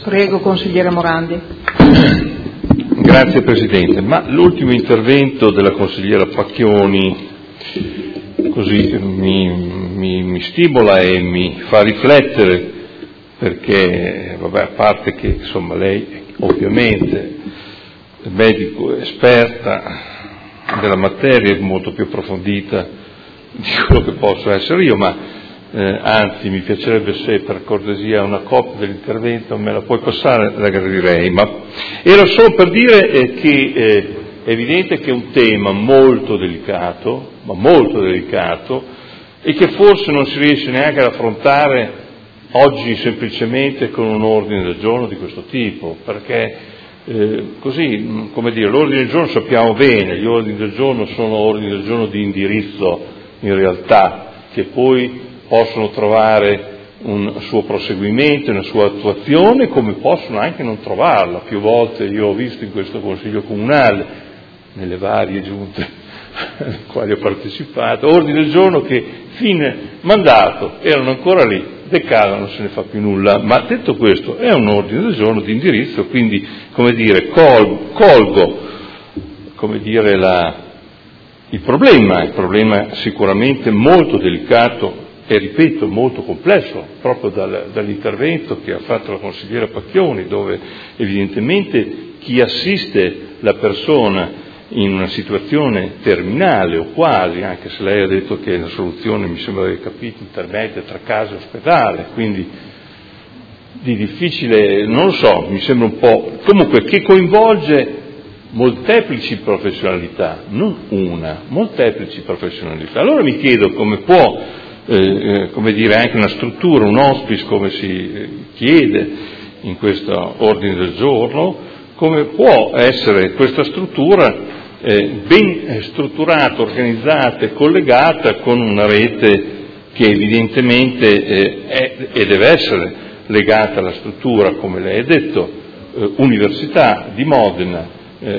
Prego, consigliere Morandi. Grazie Presidente, ma l'ultimo intervento della consigliera Pacchioni così mi stimola e mi fa riflettere, perché vabbè, a parte che insomma lei ovviamente è medico esperta della materia, è molto più approfondita di quello che posso essere io, ma anzi mi piacerebbe se per cortesia una copia dell'intervento me la puoi passare, la gradirei, ma era solo per dire che è evidente che è un tema molto delicato, ma molto delicato, e che forse non si riesce neanche ad affrontare oggi semplicemente con un ordine del giorno di questo tipo, perché così, come dire, l'ordine del giorno sappiamo bene, gli ordini del giorno sono ordini del giorno di indirizzo in realtà, che poi possono trovare un suo proseguimento, una sua attuazione, come possono anche non trovarla. Più volte io ho visto in questo Consiglio Comunale, nelle varie giunte alle quali ho partecipato, ordini del giorno che fine mandato erano ancora lì, decadono, non se ne fa più nulla. Ma detto questo, è un ordine del giorno di indirizzo, quindi, come dire, colgo come dire, il problema sicuramente molto delicato e, ripeto, molto complesso, proprio dall'intervento che ha fatto la consigliera Pacchioni, dove evidentemente chi assiste la persona in una situazione terminale o quasi, anche se lei ha detto che la soluzione, mi sembra di aver capito, intermedia tra casa e ospedale, quindi di difficile, non lo so, mi sembra un po', comunque che coinvolge molteplici professionalità, non una, molteplici professionalità. Allora mi chiedo come può, come dire, anche una struttura, un hospice, come si chiede in questo ordine del giorno, come può essere questa struttura ben strutturata, organizzata e collegata con una rete che evidentemente è e deve essere legata alla struttura, come lei ha detto, Università di Modena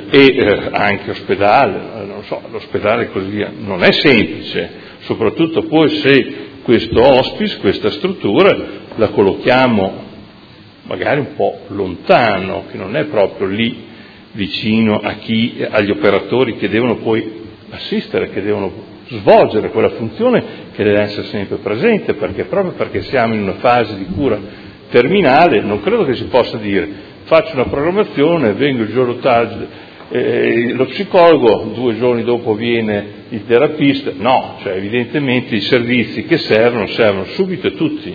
e anche ospedale, non so, l'ospedale così via. Non è semplice, soprattutto poi se questo hospice, questa struttura, la collochiamo magari un po' lontano, che non è proprio lì vicino agli operatori che devono poi assistere, che devono svolgere quella funzione che deve essere sempre presente, perché proprio perché siamo in una fase di cura terminale non credo che si possa dire faccio una programmazione, vengo il giorno tal, lo psicologo, 2 giorni dopo viene il terapista. No, cioè evidentemente i servizi che servono subito e tutti,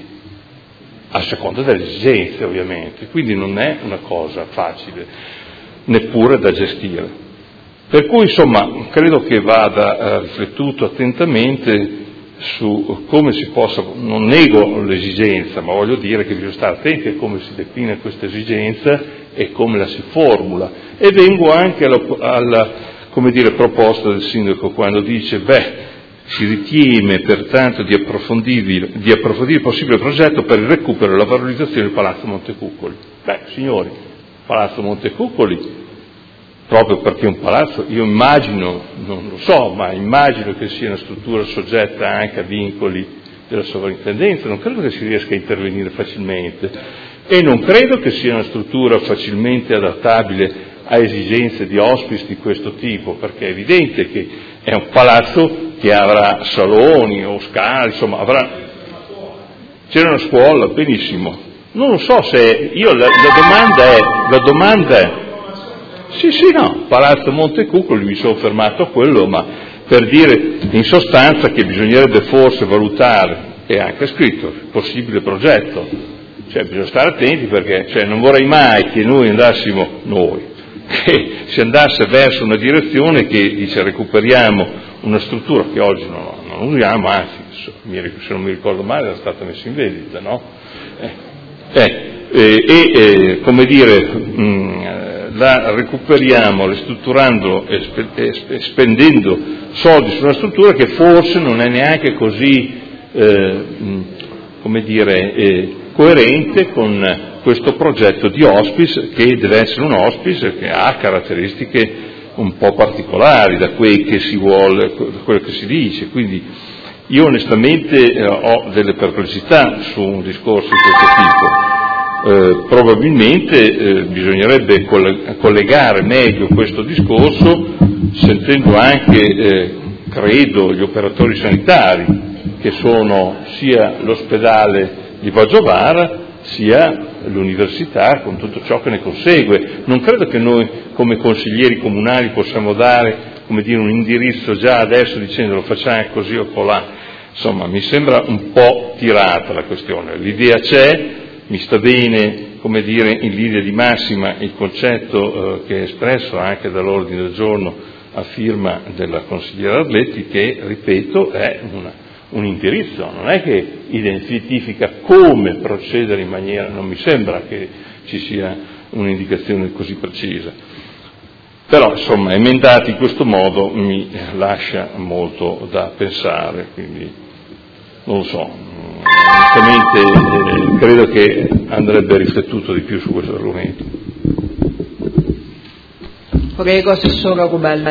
a seconda delle esigenze ovviamente, quindi non è una cosa facile neppure da gestire. Per cui insomma credo che vada riflettuto attentamente su come si possa, non nego l'esigenza, ma voglio dire che bisogna stare attenti a come si declina questa esigenza e come la si formula. E vengo anche alla come dire, proposta del Sindaco quando dice si ritiene pertanto di approfondire il possibile progetto per il recupero e la valorizzazione del Palazzo Montecuccoli. Signori, Palazzo Montecuccoli, proprio perché è un palazzo, io immagino, non lo so, ma immagino che sia una struttura soggetta anche a vincoli della sovrintendenza, non credo che si riesca a intervenire facilmente e non credo che sia una struttura facilmente adattabile a esigenze di hospice di questo tipo, perché è evidente che è un palazzo che avrà saloni o scale, insomma c'era una scuola, benissimo. Non lo so se la domanda è no, Palazzo Montecuccoli, mi sono fermato a quello, ma per dire in sostanza che bisognerebbe forse valutare, è anche scritto, il possibile progetto, cioè bisogna stare attenti perché non vorrei mai che che si andasse verso una direzione che dice recuperiamo una struttura che oggi non usiamo, anzi se non mi ricordo male era stata messa in vendita, no? Come dire, la recuperiamo ristrutturando e spendendo soldi su una struttura che forse non è neanche così coerente con questo progetto di hospice, che deve essere un hospice che ha caratteristiche un po' particolari da quel che si vuole, da quello che si dice. Quindi io onestamente ho delle perplessità su un discorso di questo tipo. Probabilmente bisognerebbe collegare meglio questo discorso sentendo anche, credo, gli operatori sanitari, che sono sia l'ospedale di Vogiovara sia l'università con tutto ciò che ne consegue. Non credo che noi come consiglieri comunali possiamo dare, come dire, un indirizzo già adesso dicendo lo facciamo così o colà. Insomma, mi sembra un po' tirata la questione. L'idea c'è, mi sta bene, come dire, in linea di massima il concetto che è espresso anche dall'ordine del giorno a firma della consigliera Arletti, che, ripeto, è un indirizzo, non è che identifica come procedere in maniera, non mi sembra che ci sia un'indicazione così precisa. Però, insomma, emendati in questo modo mi lascia molto da pensare, quindi non lo so, onestamente credo che andrebbe riflettuto di più su questo argomento. Prego, Assessore Rubella.